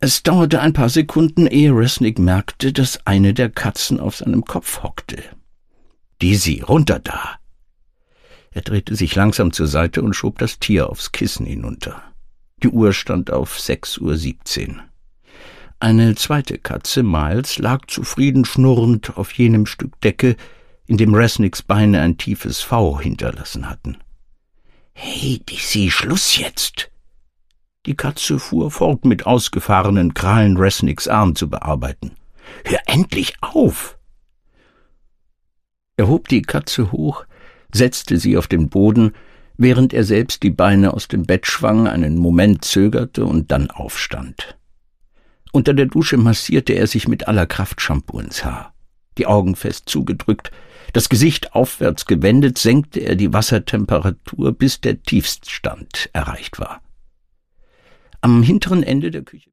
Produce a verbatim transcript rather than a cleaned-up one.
Es dauerte ein paar Sekunden, ehe Resnick merkte, dass eine der Katzen auf seinem Kopf hockte. »Dizzy, runter da!« Er drehte sich langsam zur Seite und schob das Tier aufs Kissen hinunter. Die Uhr stand auf sechs Uhr siebzehn. Eine zweite Katze, Miles, lag zufrieden schnurrend auf jenem Stück Decke, in dem Resnicks Beine ein tiefes V hinterlassen hatten. »Hey, Dizzy, Schluss jetzt!« Die Katze fuhr fort, mit ausgefahrenen Krallen Resnicks Arm zu bearbeiten. »Hör endlich auf!« Er hob die Katze hoch, setzte sie auf den Boden, während er selbst die Beine aus dem Bett schwang, einen Moment zögerte und dann aufstand. Unter der Dusche massierte er sich mit aller Kraft Shampoo ins Haar. Die Augen fest zugedrückt, das Gesicht aufwärts gewendet, senkte er die Wassertemperatur, bis der Tiefststand erreicht war. Am hinteren Ende der Küche